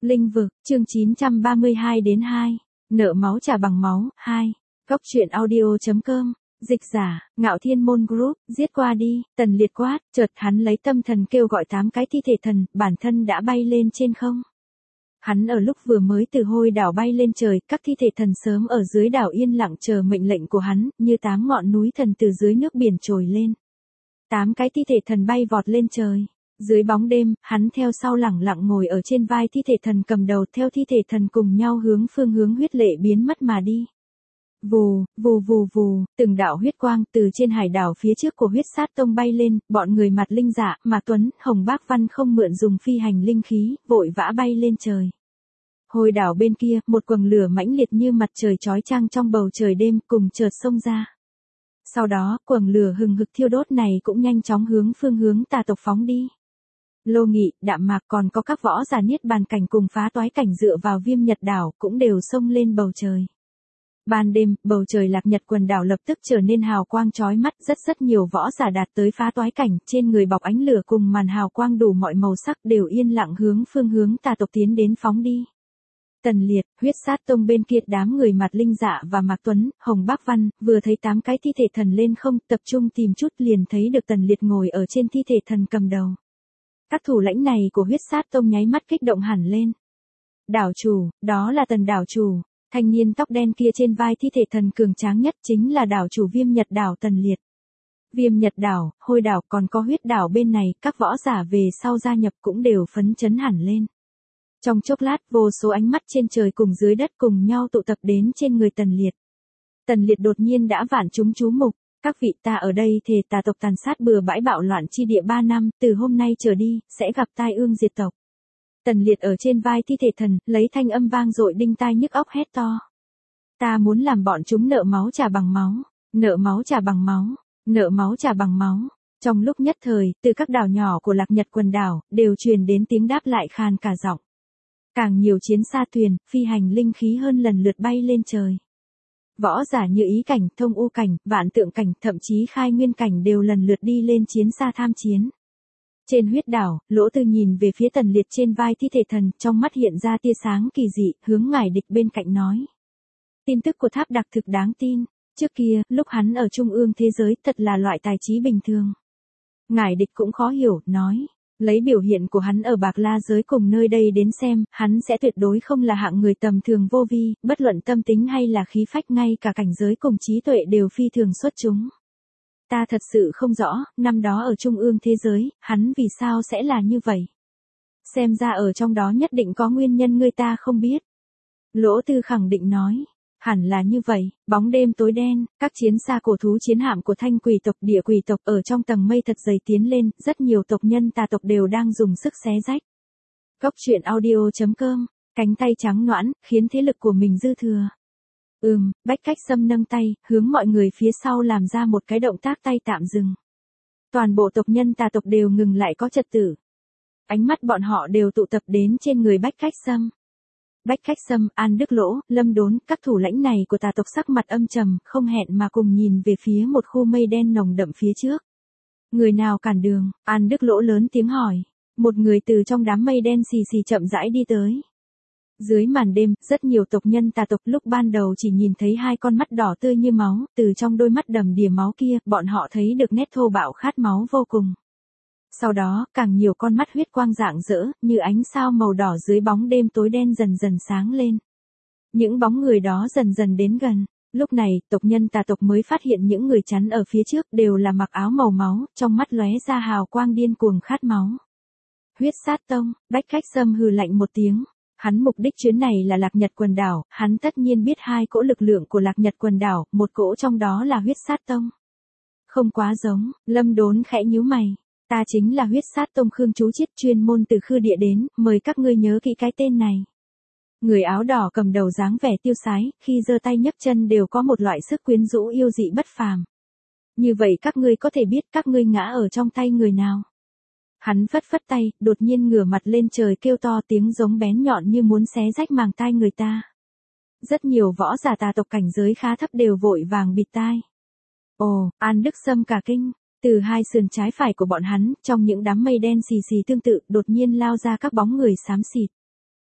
Linh vực, chương 932 đến 2. Nợ máu trả bằng máu, 2. Góc truyện audio.com. Dịch giả, Ngạo Thiên Môn Group, giết qua đi, Tần Liệt quát, chợt hắn lấy tâm thần kêu gọi 8 cái thi thể thần, bản thân đã bay lên trên không. Hắn ở lúc vừa mới từ Hôi đảo bay lên trời, các thi thể thần sớm ở dưới đảo yên lặng chờ mệnh lệnh của hắn, như 8 ngọn núi thần từ dưới nước biển trồi lên. 8 cái thi thể thần bay vọt lên trời. Dưới bóng đêm, hắn theo sau lẳng lặng ngồi ở trên vai thi thể thần cầm đầu, theo thi thể thần cùng nhau hướng phương hướng huyết lệ biến mất mà đi. Vù, vù vù vù, từng đạo huyết quang từ trên hải đảo phía trước của Huyết Sát Tông bay lên, bọn người Mặt Linh Dạ, Mạc Tuấn, Hồng Bác Văn không mượn dùng phi hành linh khí, vội vã bay lên trời. Hồi đảo bên kia, một quầng lửa mãnh liệt như mặt trời chói chang trong bầu trời đêm cùng chợt xông ra. Sau đó, quầng lửa hừng hực thiêu đốt này cũng nhanh chóng hướng phương hướng tà tộc phóng đi. Lô Nghị, Đạm Mạc còn có các võ giả niết bàn cảnh cùng phá toái cảnh dựa vào Viêm Nhật đảo cũng đều xông lên bầu trời. Ban đêm, bầu trời Lạc Nhật quần đảo lập tức trở nên hào quang chói mắt, rất nhiều võ giả đạt tới phá toái cảnh, trên người bọc ánh lửa cùng màn hào quang đủ mọi màu sắc đều yên lặng hướng phương hướng tà tộc tiến đến phóng đi. Tần Liệt, Huyết Sát Tông bên kia đám người Mặt Linh Dạ và Mạc Tuấn, Hồng Bác Văn, vừa thấy 8 cái thi thể thần lên không, tập trung tìm chút liền thấy được Tần Liệt ngồi ở trên thi thể thần cầm đầu. Các thủ lãnh này của Huyết Sát Tông nháy mắt kích động hẳn lên. Đảo chủ, đó là Tần đảo chủ, thanh niên tóc đen kia trên vai thi thể thần cường tráng nhất chính là đảo chủ Viêm Nhật đảo Tần Liệt. Viêm Nhật đảo, Hôi đảo còn có Huyết đảo bên này, các võ giả về sau gia nhập cũng đều phấn chấn hẳn lên. Trong chốc lát, vô số ánh mắt trên trời cùng dưới đất cùng nhau tụ tập đến trên người Tần Liệt. Tần Liệt đột nhiên đã vạn chúng chú mục. Các vị, ta ở đây thề tà tộc tàn sát bừa bãi bạo loạn chi địa 3 năm, từ hôm nay trở đi, sẽ gặp tai ương diệt tộc. Tần Liệt ở trên vai thi thể thần, lấy thanh âm vang dội đinh tai nhức óc hét to. Ta muốn làm bọn chúng nợ máu trả bằng máu, nợ máu trả bằng máu, nợ máu trả bằng máu. Trong lúc nhất thời, từ các đảo nhỏ của Lạc Nhật quần đảo, đều truyền đến tiếng đáp lại khan cả giọng. Càng nhiều chiến xa thuyền, phi hành linh khí hơn lần lượt bay lên trời. Võ giả như ý cảnh, thông u cảnh, vạn tượng cảnh, thậm chí khai nguyên cảnh đều lần lượt đi lên chiến xa tham chiến. Trên huyết đảo, Lỗ Tư nhìn về phía Tần Liệt trên vai thi thể thần, trong mắt hiện ra tia sáng kỳ dị, hướng Ngải Địch bên cạnh nói. Tin tức của Tháp Đặc thực đáng tin, trước kia, lúc hắn ở trung ương thế giới thật là loại tài trí bình thường. Ngải Địch cũng khó hiểu, nói. Lấy biểu hiện của hắn ở Bạc La giới cùng nơi đây đến xem, hắn sẽ tuyệt đối không là hạng người tầm thường vô vi, bất luận tâm tính hay là khí phách, ngay cả cảnh giới cùng trí tuệ đều phi thường xuất chúng. Ta thật sự không rõ, năm đó ở trung ương thế giới, hắn vì sao sẽ là như vậy. Xem ra ở trong đó nhất định có nguyên nhân người ta không biết. Lỗ Tư khẳng định nói. Hẳn là như vậy, bóng đêm tối đen, các chiến xa cổ thú chiến hạm của Thanh quỷ tộc, Địa quỷ tộc ở trong tầng mây thật dày tiến lên, rất nhiều tộc nhân tà tộc đều đang dùng sức xé rách. Góc truyện audio.com, cánh tay trắng nõn, khiến thế lực của mình dư thừa. Bách Cách Sâm nâng tay, hướng mọi người phía sau làm ra một cái động tác tay tạm dừng. Toàn bộ tộc nhân tà tộc đều ngừng lại có trật tự. Ánh mắt bọn họ đều tụ tập đến trên người Bách Cách Sâm. Bách Cách Sâm, An Đức Lỗ, Lâm Đốn, các thủ lãnh này của tà tộc sắc mặt âm trầm, không hẹn mà cùng nhìn về phía một khu mây đen nồng đậm phía trước. Người nào cản đường? An Đức Lỗ lớn tiếng hỏi. Một người từ trong đám mây đen xì xì chậm rãi đi tới. Dưới màn đêm, rất nhiều tộc nhân tà tộc lúc ban đầu chỉ nhìn thấy hai con mắt đỏ tươi như máu, từ trong đôi mắt đầm đìa máu kia, bọn họ thấy được nét thô bạo khát máu vô cùng. Sau đó, càng nhiều con mắt huyết quang rạng rỡ, như ánh sao màu đỏ dưới bóng đêm tối đen dần dần sáng lên. Những bóng người đó dần dần đến gần. Lúc này, tộc nhân tà tộc mới phát hiện những người chắn ở phía trước đều là mặc áo màu máu, trong mắt lóe ra hào quang điên cuồng khát máu. Huyết Sát Tông, Bách Cách Sâm hừ lạnh một tiếng. Hắn mục đích chuyến này là Lạc Nhật quần đảo, hắn tất nhiên biết hai cỗ lực lượng của Lạc Nhật quần đảo, một cỗ trong đó là Huyết Sát Tông. Không quá giống, Lâm Đốn khẽ nhíu mày. Ta chính là Huyết Sát Tông Khương Chú Chiết, chuyên môn từ Khư Địa đến, mời các ngươi nhớ kỹ cái tên này. Người áo đỏ cầm đầu dáng vẻ tiêu sái, khi giơ tay nhấc chân đều có một loại sức quyến rũ yêu dị bất phàm. Như vậy các ngươi có thể biết các ngươi ngã ở trong tay người nào. Hắn phất phất tay, đột nhiên ngửa mặt lên trời kêu to, tiếng giống bén nhọn như muốn xé rách màng tai người ta. Rất nhiều võ giả tà tộc cảnh giới khá thấp đều vội vàng bịt tai. Ồ, An Đức Sâm cả kinh. Từ hai sườn trái phải của bọn hắn, trong những đám mây đen xì xì tương tự, đột nhiên lao ra các bóng người xám xịt.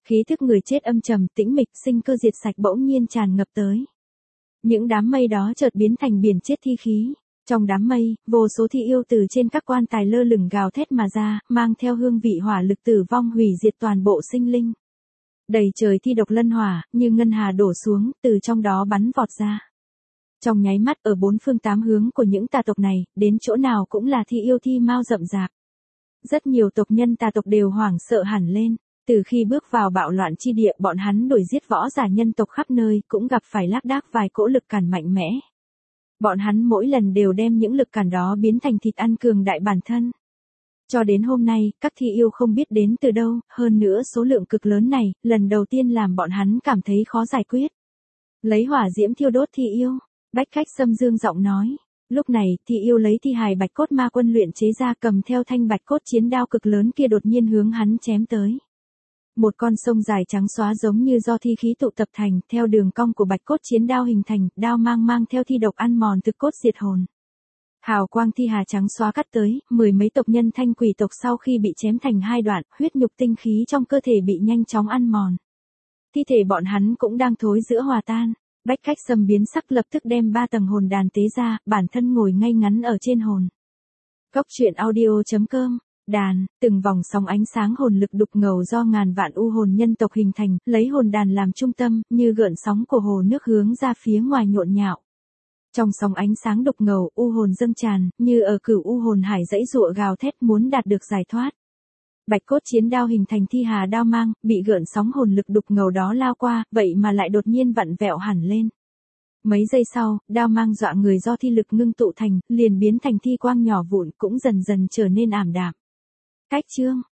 Khí thức người chết âm trầm, tĩnh mịch, sinh cơ diệt sạch bỗng nhiên tràn ngập tới. Những đám mây đó chợt biến thành biển chết thi khí. Trong đám mây, vô số thi yêu từ trên các quan tài lơ lửng gào thét mà ra, mang theo hương vị hỏa lực tử vong hủy diệt toàn bộ sinh linh. Đầy trời thi độc lân hỏa, như ngân hà đổ xuống, từ trong đó bắn vọt ra. Trong nháy mắt ở bốn phương tám hướng của những tà tộc này, đến chỗ nào cũng là thi yêu thi mau rậm rạp. Rất nhiều tộc nhân tà tộc đều hoảng sợ hẳn lên. Từ khi bước vào bạo loạn chi địa, bọn hắn đuổi giết võ giả nhân tộc khắp nơi, cũng gặp phải lác đác vài cỗ lực cản mạnh mẽ. Bọn hắn mỗi lần đều đem những lực cản đó biến thành thịt ăn cường đại bản thân. Cho đến hôm nay, các thi yêu không biết đến từ đâu, hơn nữa số lượng cực lớn này, lần đầu tiên làm bọn hắn cảm thấy khó giải quyết. Lấy hỏa diễm thiêu đốt thi yêu, Bách Khách Sâm dương giọng nói. Lúc này, thi yêu lấy thi hài bạch cốt ma quân luyện chế ra, cầm theo thanh bạch cốt chiến đao cực lớn kia đột nhiên hướng hắn chém tới. Một con sông dài trắng xóa giống như do thi khí tụ tập thành, theo đường cong của bạch cốt chiến đao hình thành, đao mang theo thi độc ăn mòn thực cốt diệt hồn. Hào quang thi hà trắng xóa cắt tới, mười mấy tộc nhân thanh quỷ tộc sau khi bị chém thành hai đoạn, huyết nhục tinh khí trong cơ thể bị nhanh chóng ăn mòn. Thi thể bọn hắn cũng đang thối giữa hòa tan. Bách Khách Sâm biến sắc lập tức đem 3 tầng hồn đàn tế ra, bản thân ngồi ngay ngắn ở trên hồn. Cốc truyện audio.com. Đàn, từng vòng sóng ánh sáng hồn lực đục ngầu do ngàn vạn u hồn nhân tộc hình thành, lấy hồn đàn làm trung tâm, như gợn sóng của hồ nước hướng ra phía ngoài nhộn nhạo. Trong sóng ánh sáng đục ngầu, u hồn dâng tràn, như ở cửu u hồn hải dãy giụa gào thét muốn đạt được giải thoát. Bạch cốt chiến đao hình thành thi hà đao mang, bị gợn sóng hồn lực đục ngầu đó lao qua, vậy mà lại đột nhiên vặn vẹo hẳn lên. Mấy giây sau, đao mang dọa người do thi lực ngưng tụ thành, liền biến thành thi quang nhỏ vụn, cũng dần dần trở nên ảm đạm. Cách chương